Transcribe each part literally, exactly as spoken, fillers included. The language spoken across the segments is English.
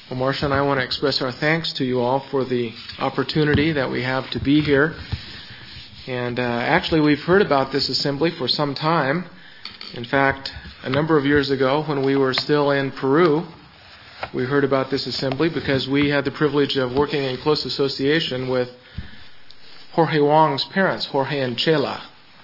Well, Marcia and I want to express our thanks to you all for the opportunity that we have to be here. And uh, actually, we've heard about this assembly for some time. In fact, a number of years ago, when we were still in Peru, we heard about this assembly because we had the privilege of working in close association with Jorge Wong's parents, Jorge and Chela.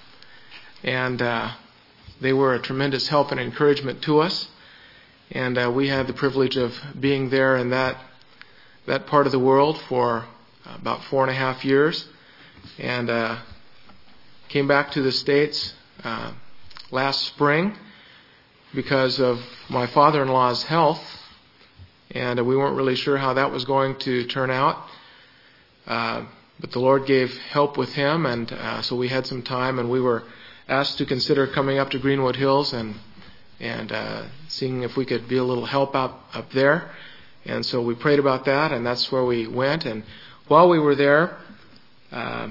And uh, they were a tremendous help and encouragement to us. And uh, we had the privilege of being there in that that part of the world for about four and a half years. And uh, came back to the States uh, last spring because of my father-in-law's health. And uh, we weren't really sure how that was going to turn out. Uh, but the Lord gave help with him, and uh, so we had some time, and we were asked to consider coming up to Greenwood Hills and and uh, seeing if we could be a little help up, up there. And so we prayed about that, and that's where we went. And while we were there, uh,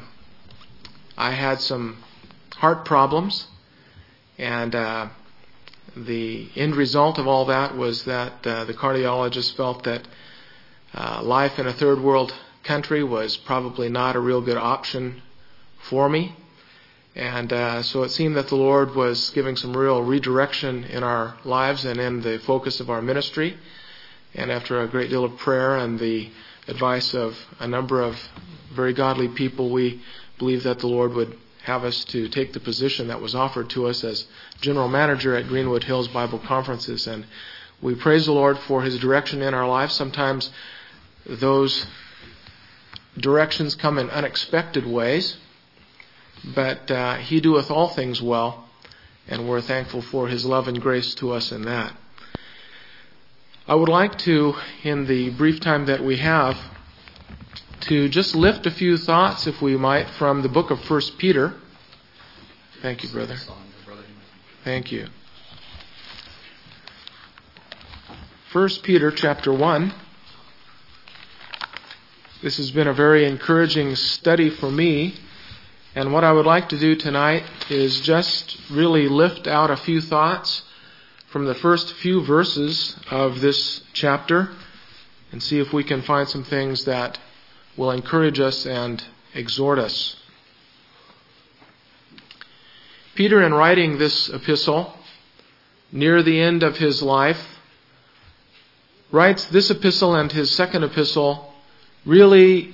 I had some heart problems, and uh, the end result of all that was that uh, the cardiologist felt that uh, life in a third world country was probably not a real good option for me. And uh, so it seemed that the Lord was giving some real redirection in our lives and in the focus of our ministry. And after a great deal of prayer and the advice of a number of very godly people, we believed that the Lord would have us to take the position that was offered to us as general manager at Greenwood Hills Bible Conferences. And we praise the Lord for His direction in our lives. Sometimes those directions come in unexpected ways. But uh, He doeth all things well, and we're thankful for His love and grace to us in that. I would like to, in the brief time that we have, to just lift a few thoughts, if we might, from the book of First Peter. Thank you, brother. Thank you. First Peter chapter one. This has been a very encouraging study for me. And what I would like to do tonight is just really lift out a few thoughts from the first few verses of this chapter and see if we can find some things that will encourage us and exhort us. Peter, in writing this epistle, near the end of his life, writes this epistle and his second epistle really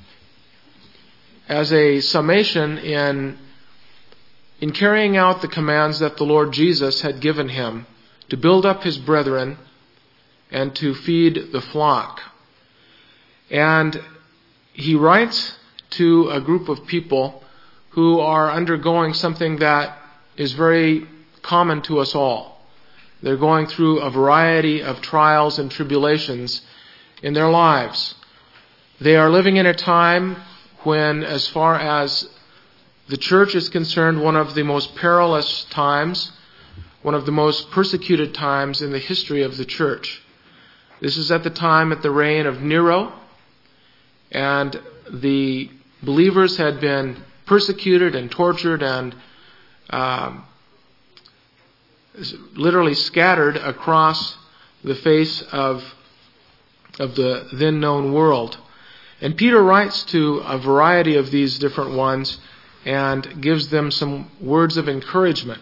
as a summation in, in carrying out the commands that the Lord Jesus had given him to build up his brethren and to feed the flock. And he writes to a group of people who are undergoing something that is very common to us all. They're going through a variety of trials and tribulations in their lives. They are living in a time when, as far as the church is concerned, one of the most perilous times, one of the most persecuted times in the history of the church. This is at the time, at the reign of Nero, and the believers had been persecuted and tortured and um, literally scattered across the face of, of the then known world. And Peter writes to a variety of these different ones and gives them some words of encouragement.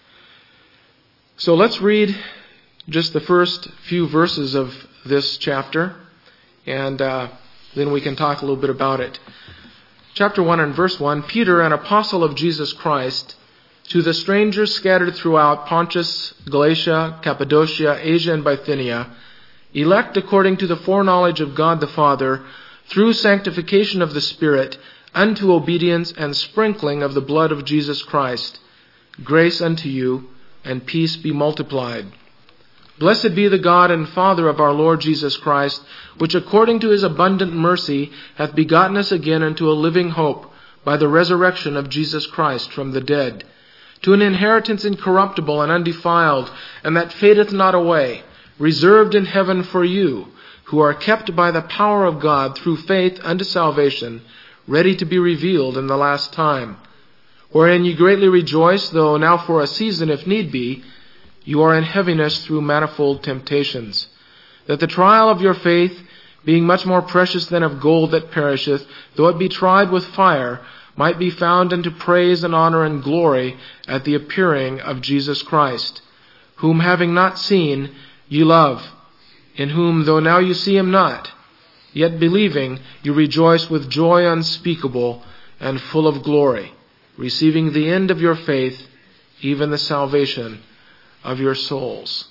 So let's read just the first few verses of this chapter, and uh, then we can talk a little bit about it. Chapter one and verse one, Peter, an apostle of Jesus Christ, to the strangers scattered throughout Pontus, Galatia, Cappadocia, Asia, and Bithynia, elect according to the foreknowledge of God the Father, through sanctification of the Spirit, unto obedience and sprinkling of the blood of Jesus Christ, grace unto you, and peace be multiplied. Blessed be the God and Father of our Lord Jesus Christ, which according to His abundant mercy hath begotten us again unto a living hope, by the resurrection of Jesus Christ from the dead, to an inheritance incorruptible and undefiled, and that fadeth not away, reserved in heaven for you, who are kept by the power of God through faith unto salvation, ready to be revealed in the last time. Wherein ye greatly rejoice, though now for a season, if need be, you are in heaviness through manifold temptations, that the trial of your faith, being much more precious than of gold that perisheth, though it be tried with fire, might be found unto praise and honor and glory at the appearing of Jesus Christ, whom having not seen, ye love, in whom, though now you see him not, yet believing, you rejoice with joy unspeakable and full of glory, receiving the end of your faith, even the salvation of your souls.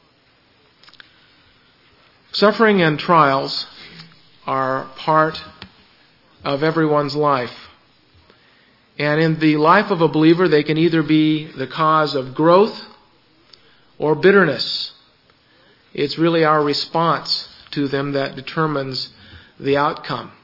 Suffering and trials are part of everyone's life. And in the life of a believer, they can either be the cause of growth or bitterness. It's really our response to them that determines the outcome.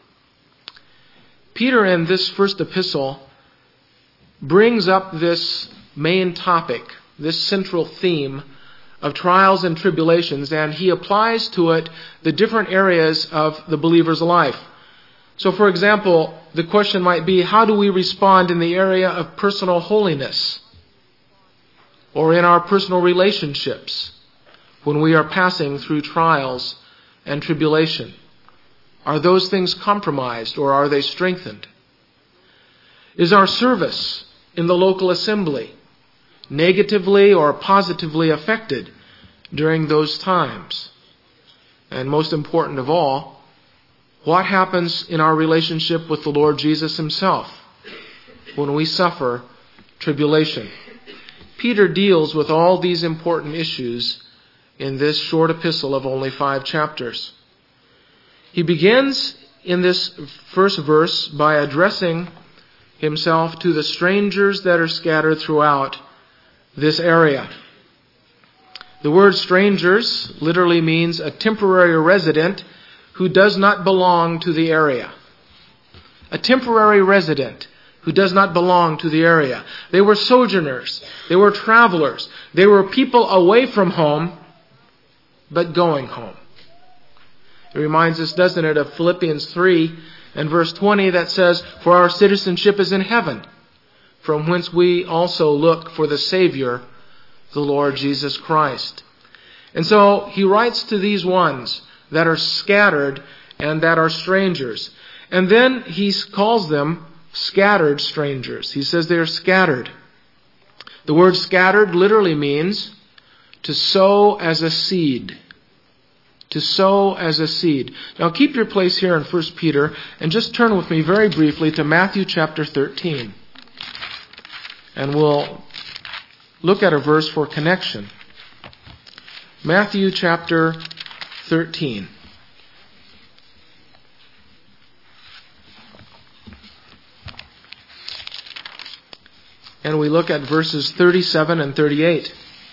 Peter, in this first epistle, brings up this main topic, this central theme of trials and tribulations, and he applies to it the different areas of the believer's life. So, for example, the question might be, how do we respond in the area of personal holiness or in our personal relationships when we are passing through trials and tribulation? Are those things compromised or are they strengthened? Is our service in the local assembly negatively or positively affected during those times? And most important of all, what happens in our relationship with the Lord Jesus himself when we suffer tribulation? Peter deals with all these important issues in this short epistle of only five chapters. He begins in this first verse by addressing himself to the strangers that are scattered throughout this area. The word strangers literally means a temporary resident who does not belong to the area. A temporary resident who does not belong to the area. They were sojourners. They were travelers. They were people away from home, but going home. It reminds us, doesn't it, of Philippians three and verse twenty that says, "For our citizenship is in heaven, from whence we also look for the Savior, the Lord Jesus Christ." And so he writes to these ones that are scattered and that are strangers. And then he calls them scattered strangers. He says they are scattered. The word scattered literally means to sow as a seed. To sow as a seed. Now keep your place here in First Peter and just turn with me very briefly to Matthew chapter thirteen. And we'll look at a verse for connection. Matthew chapter thirteen. And we look at verses thirty-seven and thirty-eight.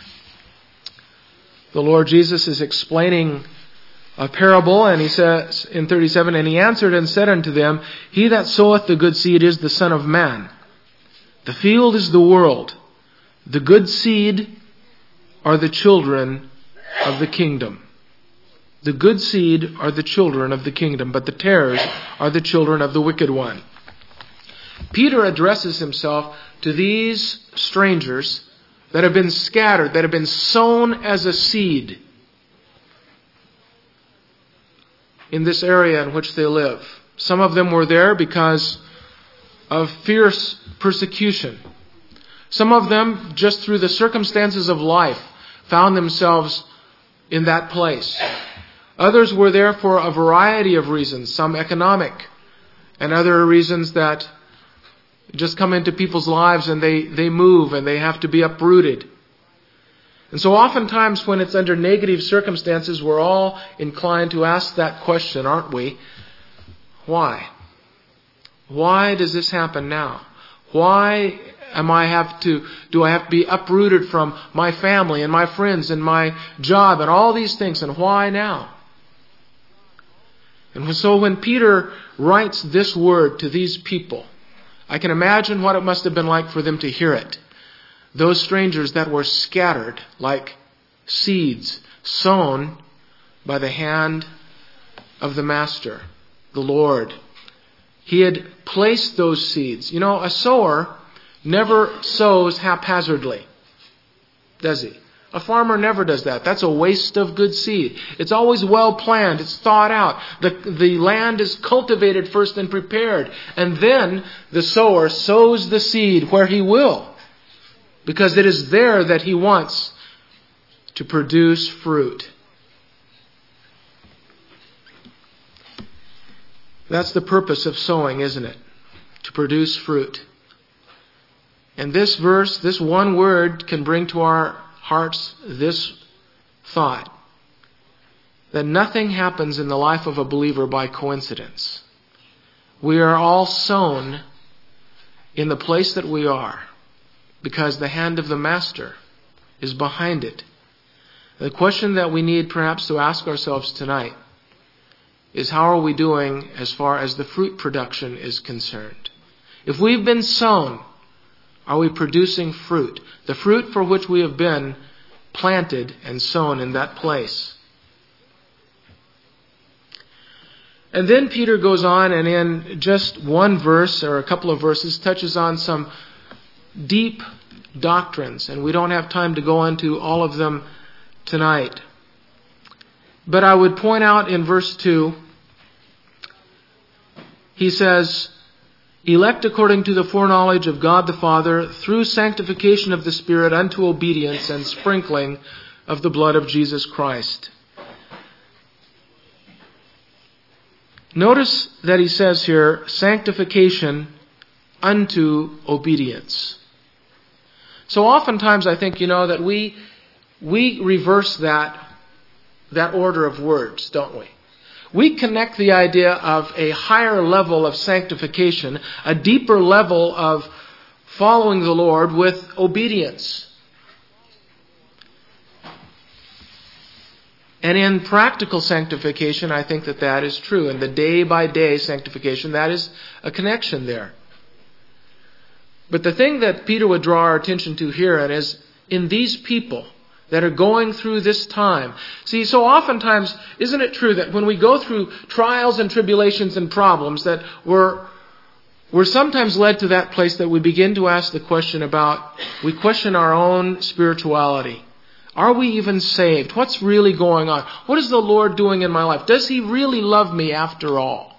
The Lord Jesus is explaining a parable, and he says in thirty-seven, "And he answered and said unto them, He that soweth the good seed is the Son of Man. The field is the world. The good seed are the children of the kingdom. The good seed are the children of the kingdom, but the tares are the children of the wicked one." Peter addresses himself to these strangers that have been scattered, that have been sown as a seed in this area in which they live. Some of them were there because of fierce persecution. Some of them, just through the circumstances of life, found themselves in that place. Others were there for a variety of reasons, some economic, and other reasons that just come into people's lives and they, they move and they have to be uprooted. And so oftentimes when it's under negative circumstances, we're all inclined to ask that question, aren't we? Why? Why does this happen now? Why am I have to, do I have to be uprooted from my family and my friends and my job and all these things, and why now? And so when Peter writes this word to these people, I can imagine what it must have been like for them to hear it. Those strangers that were scattered like seeds sown by the hand of the Master, the Lord. He had placed those seeds. You know, a sower never sows haphazardly, does he? A farmer never does that. That's a waste of good seed. It's always well planned. It's thought out. The, the land is cultivated first and prepared. And then the sower sows the seed where he will. Because it is there that he wants to produce fruit. That's the purpose of sowing, isn't it? To produce fruit. And this verse, this one word, can bring to our hearts this thought. That nothing happens in the life of a believer by coincidence. We are all sown in the place that we are because the hand of the Master is behind it. The question that we need perhaps to ask ourselves tonight is, how are we doing as far as the fruit production is concerned? If we've been sown, are we producing fruit? The fruit for which we have been planted and sown in that place. And then Peter goes on and in just one verse or a couple of verses touches on some deep doctrines. And we don't have time to go into all of them tonight. But I would point out in verse two, he says, elect according to the foreknowledge of God the Father, through sanctification of the Spirit unto obedience and sprinkling of the blood of Jesus Christ. Notice that he says here, sanctification unto obedience. So oftentimes I think, you know, that we we reverse that that order of words, don't we? We connect the idea of a higher level of sanctification, a deeper level of following the Lord with obedience. And in practical sanctification, I think that that is true. In the day-by-day sanctification, that is a connection there. But the thing that Peter would draw our attention to here and is in these people that are going through this time. See, so oftentimes, isn't it true that when we go through trials and tribulations and problems, that we're, we're sometimes led to that place that we begin to ask the question about, we question our own spirituality. Are we even saved? What's really going on? What is the Lord doing in my life? Does He really love me after all?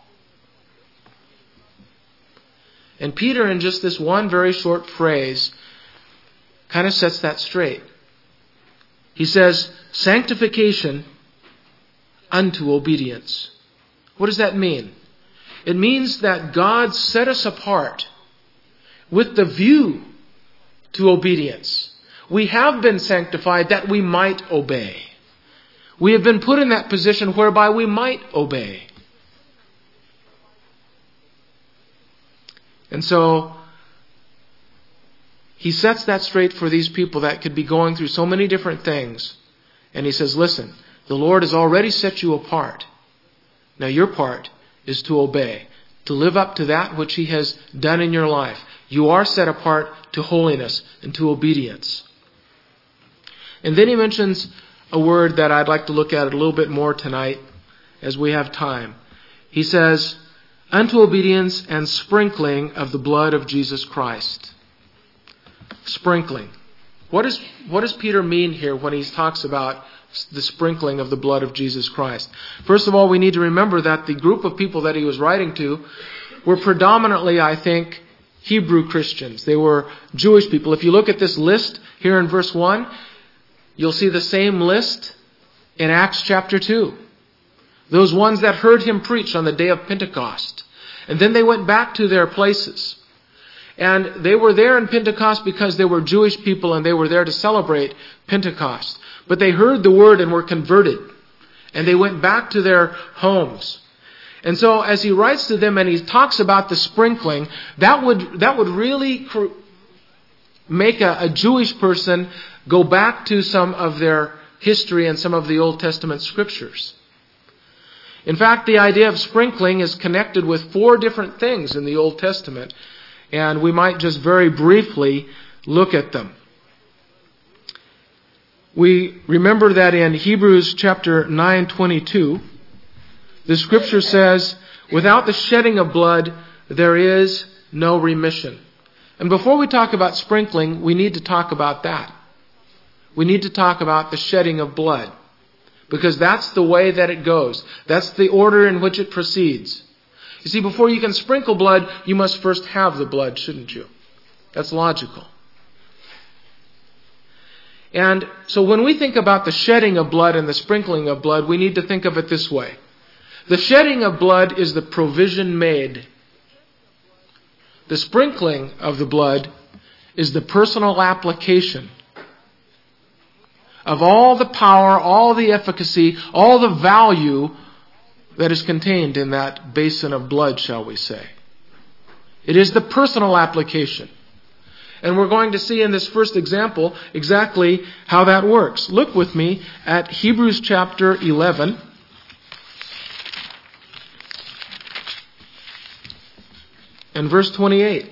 And Peter, in just this one very short phrase, kind of sets that straight. He says, sanctification unto obedience. What does that mean? It means that God set us apart with the view to obedience. We have been sanctified that we might obey. We have been put in that position whereby we might obey. And so, he sets that straight for these people that could be going through so many different things. And he says, listen, the Lord has already set you apart. Now your part is to obey, to live up to that which He has done in your life. You are set apart to holiness and to obedience. And then he mentions a word that I'd like to look at a little bit more tonight as we have time. He says, unto obedience and sprinkling of the blood of Jesus Christ. Sprinkling. What, is, what does Peter mean here when he talks about the sprinkling of the blood of Jesus Christ? First of all, we need to remember that the group of people that he was writing to were predominantly, I think, Hebrew Christians. They were Jewish people. If you look at this list here in verse one, you'll see the same list in Acts chapter two. Those ones that heard him preach on the day of Pentecost. And then they went back to their places. And they were there in Pentecost because they were Jewish people and they were there to celebrate Pentecost. But they heard the word and were converted. And they went back to their homes. And so as he writes to them and he talks about the sprinkling, that would that would really cr- make a, a Jewish person go back to some of their history and some of the Old Testament scriptures. In fact, the idea of sprinkling is connected with four different things in the Old Testament. And we might just very briefly look at them. We remember that in Hebrews chapter nine twenty-two, the scripture says, without the shedding of blood, there is no remission. And before we talk about sprinkling, we need to talk about that. we need to talk about the shedding of blood. Because that's the way that it goes. That's the order in which it proceeds. You see, before you can sprinkle blood, you must first have the blood, shouldn't you? That's logical. And so when we think about the shedding of blood and the sprinkling of blood, we need to think of it this way. The shedding of blood is the provision made. The sprinkling of the blood is the personal application of all the power, all the efficacy, all the value that is contained in that basin of blood, shall we say. It is the personal application. And we're going to see in this first example exactly how that works. Look with me at Hebrews chapter eleven. And verse twenty-eight.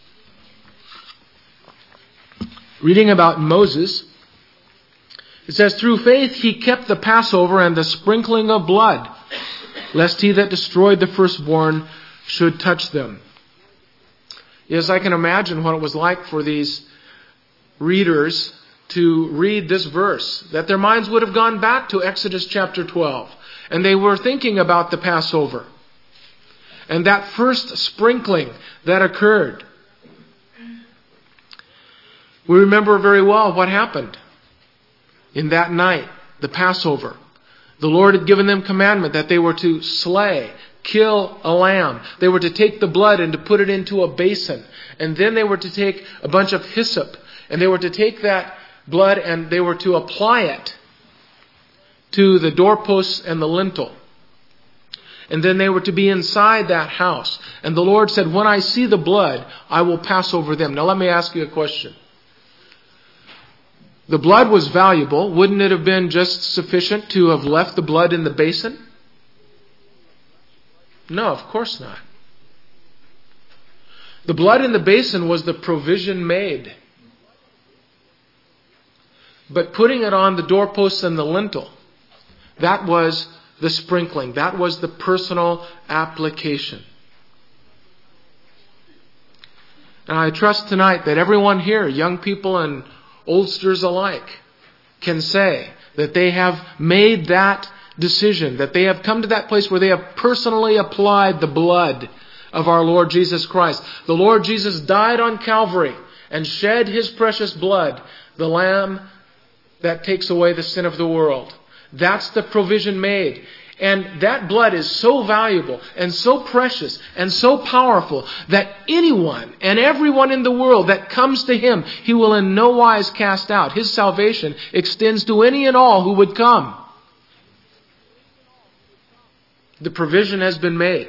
Reading about Moses, it says, "Through faith he kept the Passover and the sprinkling of blood, lest he that destroyed the firstborn should touch them." Yes, I can imagine what it was like for these readers to read this verse, that their minds would have gone back to Exodus chapter twelve, and they were thinking about the Passover and that first sprinkling that occurred. We remember very well what happened in that night, the Passover. The Lord had given them commandment that they were to slay, kill a lamb. They were to take the blood and to put it into a basin. And then they were to take a bunch of hyssop. And they were to take that blood and they were to apply it to the doorposts and the lintel. And then they were to be inside that house. And the Lord said, "When I see the blood, I will pass over them." Now let me ask you a question. The blood was valuable. Wouldn't it have been just sufficient to have left the blood in the basin? No, of course not. The blood in the basin was the provision made. But putting it on the doorposts and the lintel, that was the sprinkling. That was the personal application. And I trust tonight that everyone here, young people and oldsters alike, can say that they have made that decision, that they have come to that place where they have personally applied the blood of our Lord Jesus Christ. The Lord Jesus died on Calvary and shed His precious blood, the Lamb that takes away the sin of the world. That's the provision made. And that blood is so valuable and so precious and so powerful that anyone and everyone in the world that comes to Him, He will in no wise cast out. His salvation extends to any and all who would come. The provision has been made.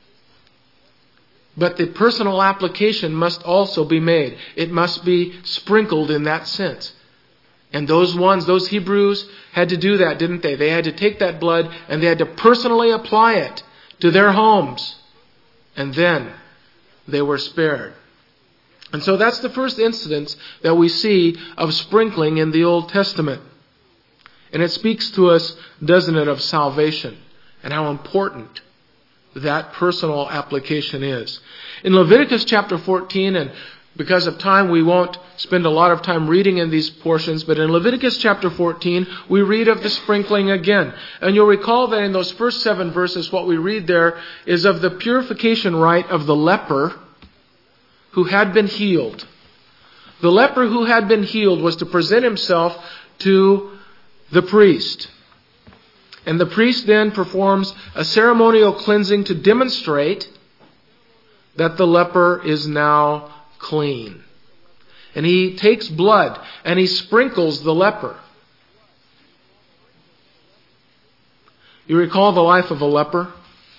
But the personal application must also be made. It must be sprinkled in that sense. And those ones, those Hebrews, had to do that, didn't they? They had to take that blood and they had to personally apply it to their homes. And then they were spared. And so that's the first instance that we see of sprinkling in the Old Testament. And it speaks to us, doesn't it, of salvation and how important that personal application is. In Leviticus chapter fourteen, and because of time, we won't spend a lot of time reading in these portions, but in Leviticus chapter fourteen, we read of the sprinkling again. And you'll recall that in those first seven verses, what we read there is of the purification rite of the leper who had been healed. The leper who had been healed was to present himself to the priest. And the priest then performs a ceremonial cleansing to demonstrate that the leper is now clean. And he takes blood and he sprinkles the leper. You recall the life of a leper?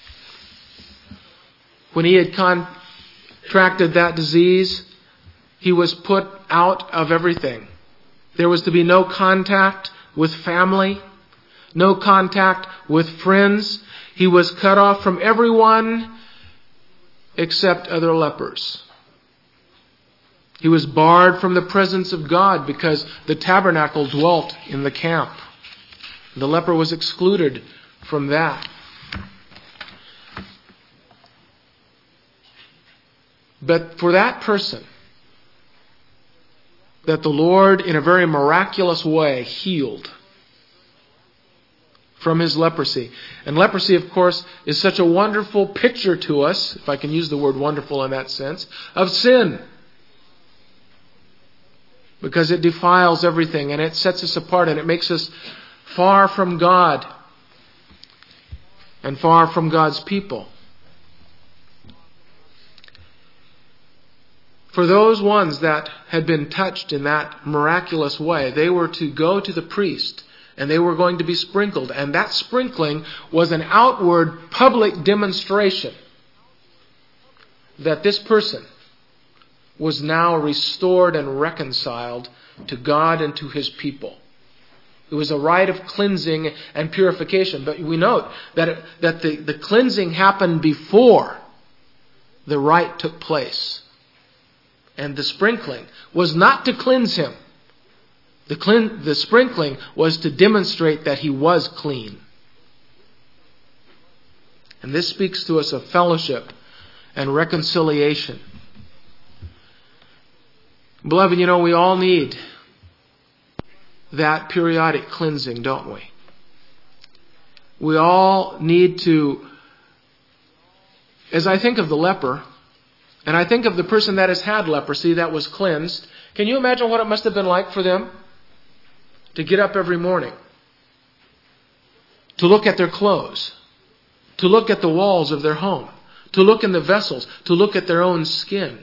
When he had contracted that disease, he was put out of everything. There was to be no contact with family, no contact with friends. He was cut off from everyone except other lepers. He was barred from the presence of God because the tabernacle dwelt in the camp. The leper was excluded from that. But for that person, that the Lord, in a very miraculous way, healed from his leprosy. And leprosy, of course, is such a wonderful picture to us, if I can use the word wonderful in that sense, of sin. Because it defiles everything and it sets us apart and it makes us far from God and far from God's people. For those ones that had been touched in that miraculous way, they were to go to the priest and they were going to be sprinkled. And that sprinkling was an outward public demonstration that this person was now restored and reconciled to God and to his people. It was a rite of cleansing and purification. But we note that, it, that the, the cleansing happened before the rite took place. And the sprinkling was not to cleanse him. The, clean, the sprinkling was to demonstrate that he was clean. And this speaks to us of fellowship and reconciliation. Beloved, you know, we all need that periodic cleansing, don't we? We all need to, as I think of the leper, and I think of the person that has had leprosy that was cleansed, can you imagine what it must have been like for them to get up every morning, to look at their clothes, to look at the walls of their home, to look in the vessels, to look at their own skin?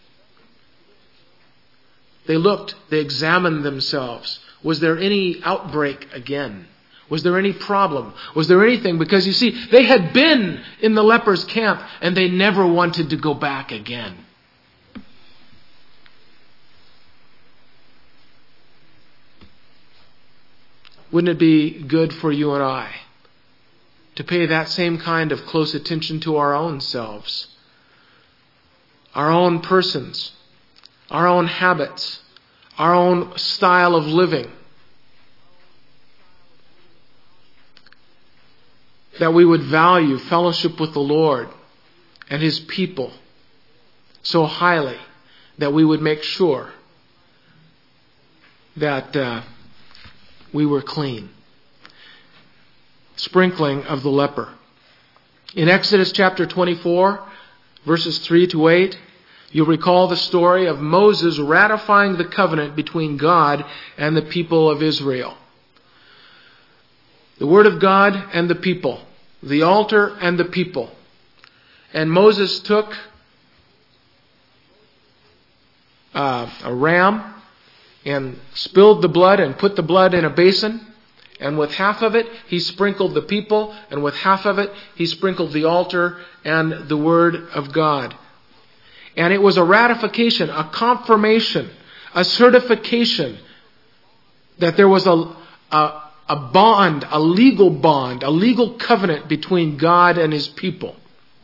They looked, they examined themselves. Was there any outbreak again? Was there any problem? Was there anything? Because you see, they had been in the lepers' camp and they never wanted to go back again. Wouldn't it be good for you and I to pay that same kind of close attention to our own selves, our own persons, our own habits, our own style of living? That we would value fellowship with the Lord and his people so highly that we would make sure that uh, we were clean. Sprinkling of the leper. In Exodus chapter twenty-four, verses three to eight, you'll recall the story of Moses ratifying the covenant between God and the people of Israel. The Word of God and the people. The altar and the people. And Moses took uh, a ram and spilled the blood and put the blood in a basin. And with half of it, he sprinkled the people. And with half of it, he sprinkled the altar and the Word of God. And it was a ratification, a confirmation, a certification that there was a, a, a bond, a legal bond, a legal covenant between God and his people.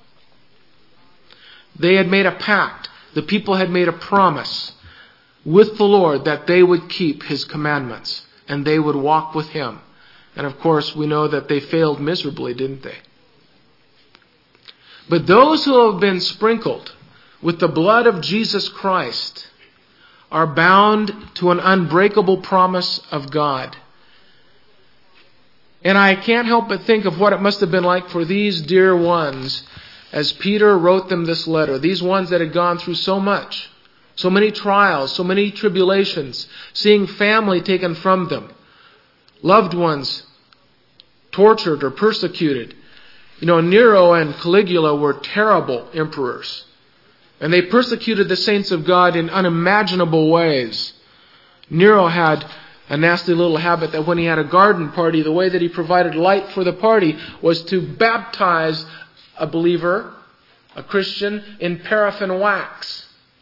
They had made a pact. The people had made a promise with the Lord that they would keep his commandments and they would walk with him. And of course, we know that they failed miserably, didn't they? But those who have been sprinkled with the blood of Jesus Christ are bound to an unbreakable promise of God. And I can't help but think of what it must have been like for these dear ones as Peter wrote them this letter. These ones that had gone through so much, so many trials, so many tribulations, seeing family taken from them, loved ones tortured or persecuted. You know, Nero and Caligula were terrible emperors. And they persecuted the saints of God in unimaginable ways. Nero had a nasty little habit that when he had a garden party, the way that he provided light for the party was to baptize a believer, a Christian, in paraffin wax.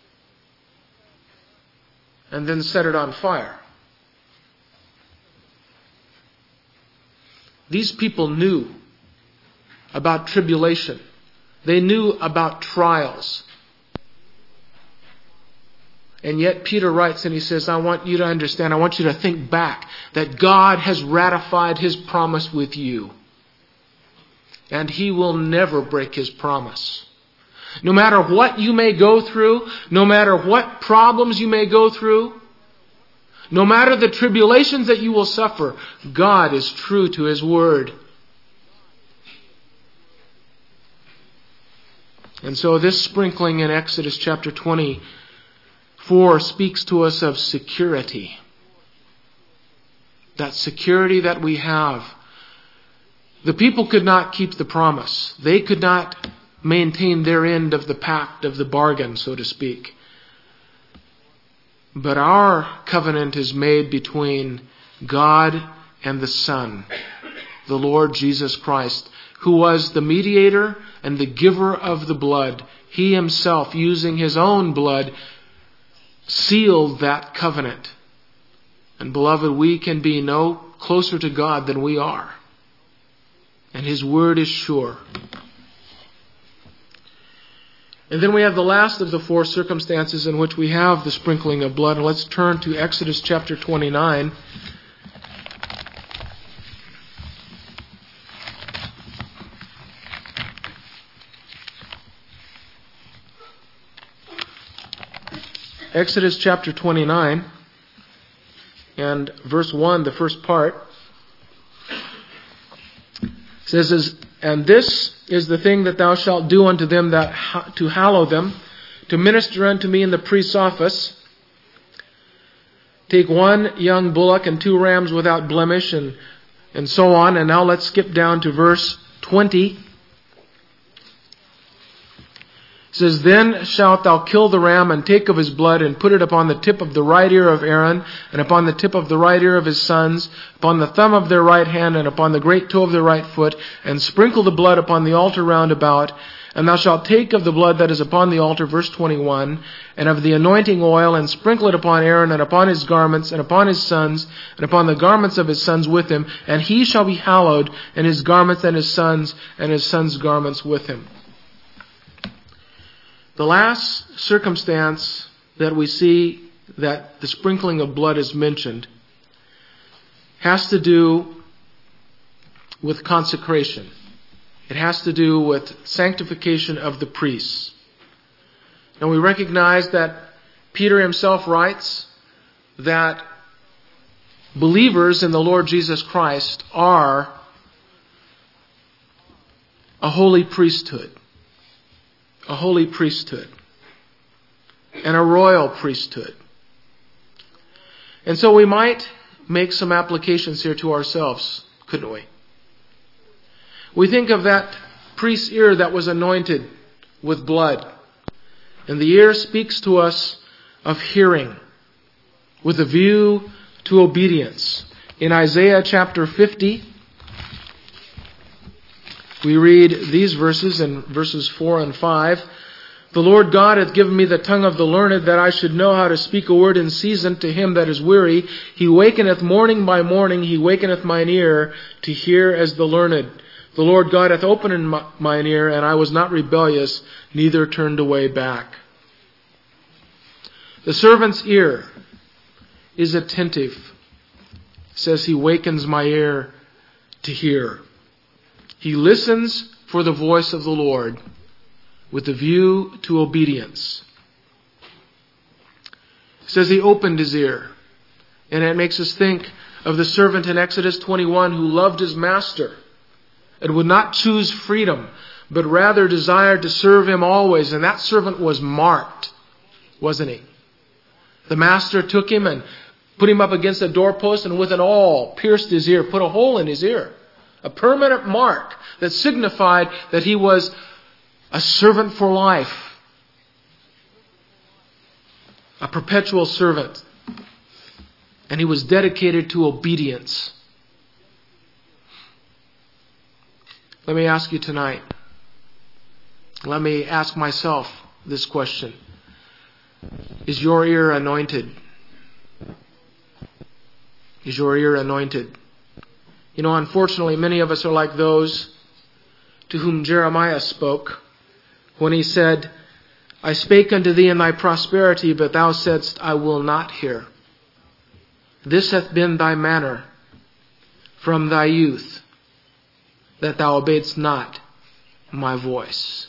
And then set it on fire. These people knew about tribulation. They knew about trials. And yet Peter writes and he says, I want you to understand, I want you to think back that God has ratified his promise with you. And he will never break his promise. No matter what you may go through, no matter what problems you may go through, No matter the tribulations that you will suffer, God is true to His Word. And so this sprinkling in Exodus chapter twenty-four speaks to us of security. That security that we have. The people could not keep the promise. They could not maintain their end of the pact, of the bargain, so to speak. But our covenant is made between God and the Son, the Lord Jesus Christ, who was the mediator and the giver of the blood. He Himself, using His own blood, sealed that covenant. And beloved, we can be no closer to God than we are. And His Word is sure. And then we have the last of the four circumstances in which we have the sprinkling of blood. And let's turn to Exodus chapter twenty-nine. Exodus chapter twenty-nine and verse one, the first part, says, "And this is the thing that thou shalt do unto them that ha- to hallow them, to minister unto me in the priest's office. Take one young bullock and two rams without blemish," and, and so on. And now let's skip down to verse twenty. It says, "Then shalt thou kill the ram, and take of his blood, and put it upon the tip of the right ear of Aaron, and upon the tip of the right ear of his sons, upon the thumb of their right hand, and upon the great toe of their right foot, and sprinkle the blood upon the altar round about. And thou shalt take of the blood that is upon the altar," verse twenty-one, "and of the anointing oil, and sprinkle it upon Aaron, and upon his garments, and upon his sons, and upon the garments of his sons with him. And he shall be hallowed, and his garments, and his sons, and his sons' garments with him." The last circumstance that we see that the sprinkling of blood is mentioned has to do with consecration. It has to do with sanctification of the priests. And we recognize that Peter himself writes that believers in the Lord Jesus Christ are a holy priesthood. A holy priesthood. And a royal priesthood. And so we might make some applications here to ourselves, couldn't we? We think of that priest's ear that was anointed with blood. And the ear speaks to us of hearing with a view to obedience. In Isaiah chapter fifty, we read these verses in verses four and five. "The Lord God hath given me the tongue of the learned, that I should know how to speak a word in season to him that is weary. He wakeneth morning by morning, he wakeneth mine ear to hear as the learned. The Lord God hath opened mine ear, and I was not rebellious, neither turned away back." The servant's ear is attentive. It says he wakens my ear to hear. He listens for the voice of the Lord with a view to obedience. It says he opened his ear. And it makes us think of the servant in Exodus twenty-one who loved his master and would not choose freedom, but rather desired to serve him always. And that servant was marked, wasn't he? The master took him and put him up against a doorpost, and with an awl pierced his ear, put a hole in his ear. A permanent mark that signified that he was a servant for life. A perpetual servant. And he was dedicated to obedience. Let me ask you tonight. Let me ask myself this question. Is your ear anointed? Is your ear anointed? You know, unfortunately, many of us are like those to whom Jeremiah spoke when he said, "I spake unto thee in thy prosperity, but thou saidst, I will not hear. This hath been thy manner from thy youth, that thou obeyedst not my voice."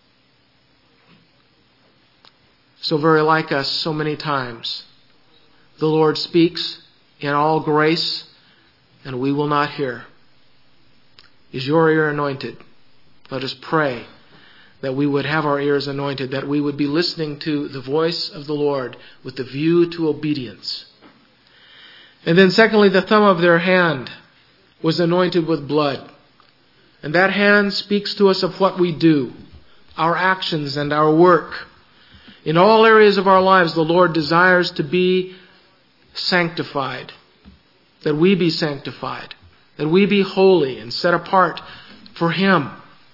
So very like us so many times. the Lord speaks in all grace, and we will not hear. Is your ear anointed? Let us pray that we would have our ears anointed, that we would be listening to the voice of the Lord with the view to obedience. And then secondly, the thumb of their hand was anointed with blood. And that hand speaks to us of what we do, our actions and our work. In all areas of our lives, the Lord desires to be sanctified, that we be sanctified, that we be holy and set apart for Him.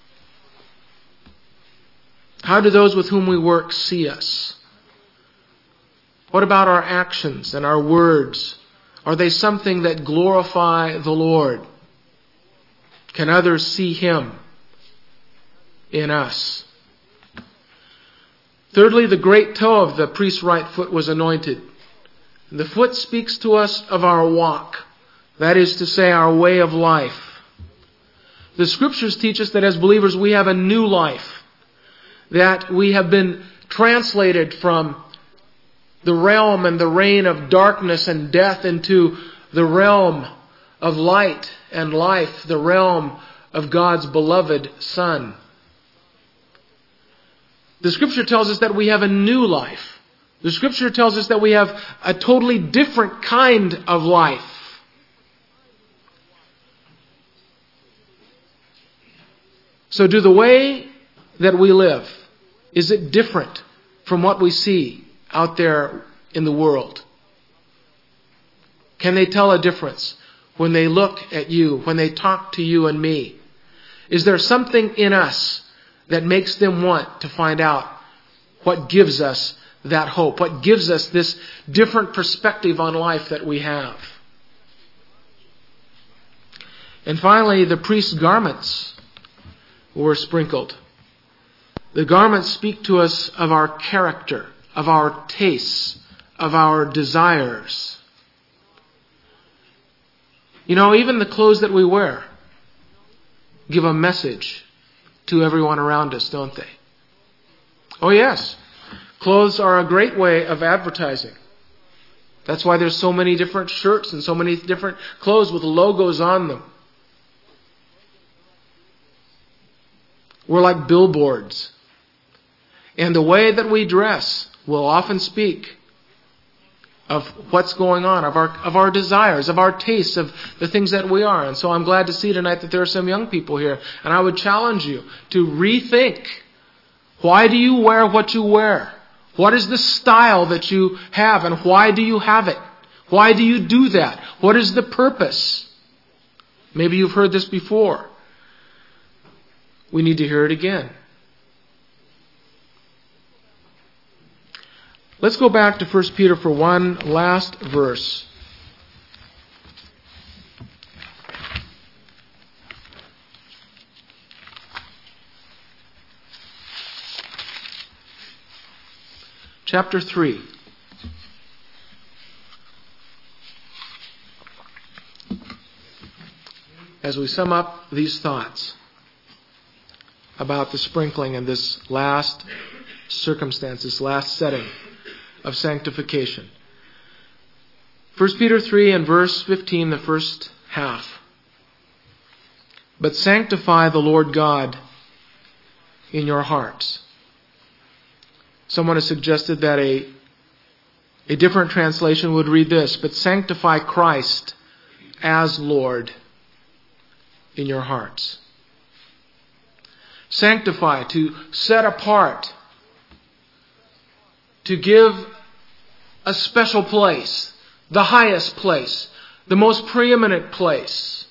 How do those with whom we work see us? What about our actions and our words? Are they something that glorify the Lord? Can others see Him in us? Thirdly, the great toe of the priest's right foot was anointed. The foot speaks to us of our walk. That is to say, our way of life. The Scriptures teach us that as believers we have a new life. That we have been translated from the realm and the reign of darkness and death into the realm of light and life, the realm of God's beloved Son. The Scripture tells us that we have a new life. The Scripture tells us that we have a totally different kind of life. So do the way that we live, is it different from what we see out there in the world? Can they tell a difference when they look at you, when they talk to you and me? Is there something in us that makes them want to find out what gives us that hope? What gives us this different perspective on life that we have? And finally, the priest's garments were sprinkled. The garments speak to us of our character, of our tastes, of our desires. You know, even the clothes that we wear give a message to everyone around us, don't they? Oh yes, clothes are a great way of advertising. That's why there's so many different shirts and so many different clothes with logos on them. We're like billboards. And the way that we dress will often speak of what's going on, of our of our desires, of our tastes, of the things that we are. And so I'm glad to see tonight that there are some young people here. And I would challenge you to rethink. Why do you wear what you wear? What is the style that you have, and why do you have it? Why do you do that? What is the purpose? Maybe you've heard this before. We need to hear it again. Let's go back to First Peter for one last verse. Chapter three. As we sum up these thoughts about the sprinkling and this last circumstance, this last setting of sanctification. First Peter three and verse fifteen, the first half. But sanctify the Lord God in your hearts. Someone has suggested that a, a different translation would read this, but sanctify Christ as Lord in your hearts. Sanctify, to set apart, to give a special place, the highest place, the most preeminent place.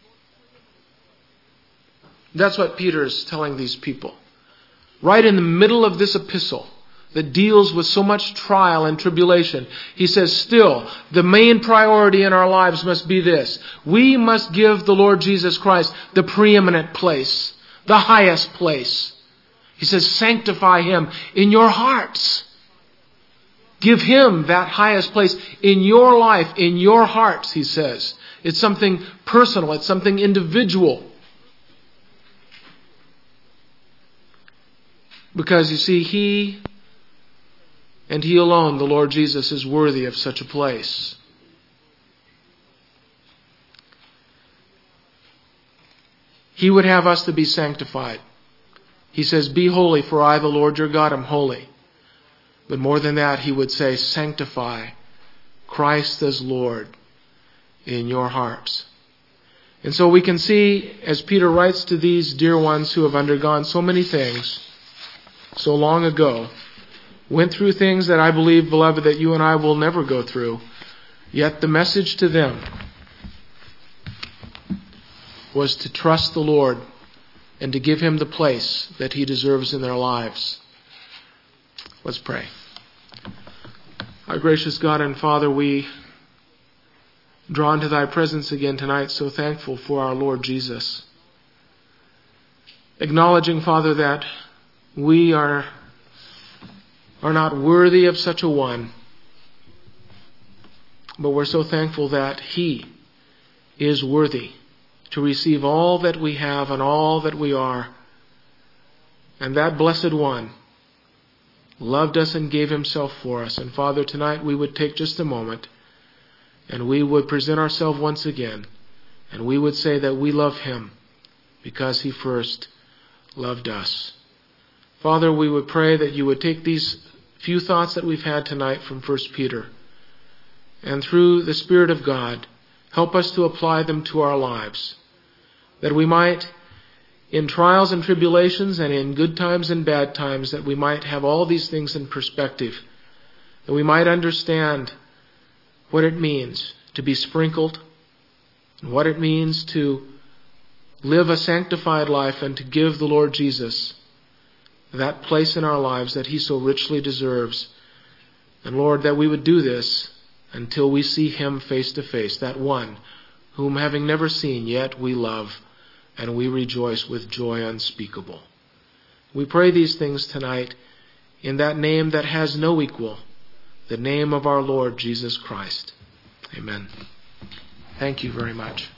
That's what Peter is telling these people. Right in the middle of this epistle that deals with so much trial and tribulation, he says, still, the main priority in our lives must be this. We must give the Lord Jesus Christ the preeminent place, the highest place. He says, sanctify Him in your hearts. Give Him that highest place in your life, in your hearts, he says. It's something personal. It's something individual. Because you see, He And He alone, the Lord Jesus, is worthy of such a place. He would have us to be sanctified. He says, "Be holy, for I, the Lord your God, am holy." But more than that, He would say, "Sanctify Christ as Lord in your hearts." And so we can see, as Peter writes to these dear ones who have undergone so many things so long ago, went through things that I believe, beloved, that you and I will never go through, yet the message to them was to trust the Lord and to give Him the place that He deserves in their lives. Let's pray. Our gracious God and Father, we draw into Thy presence again tonight, so thankful for our Lord Jesus. Acknowledging, Father, that we are, are not worthy of such a one, but we're so thankful that He is worthy to receive all that we have and all that we are. And that blessed one loved us and gave Himself for us. And Father, tonight we would take just a moment and we would present ourselves once again, and we would say that we love Him because He first loved us. Father, we would pray that you would take these few thoughts that we've had tonight from First Peter, and through the Spirit of God, help us to apply them to our lives, that we might, in trials and tribulations and in good times and bad times, that we might have all these things in perspective, that we might understand what it means to be sprinkled, and what it means to live a sanctified life and to give the Lord Jesus that place in our lives that He so richly deserves. And Lord, that we would do this until we see Him face to face, that one whom having never seen yet we love, and we rejoice with joy unspeakable. We pray these things tonight in that name that has no equal, the name of our Lord Jesus Christ. Amen. Thank you very much.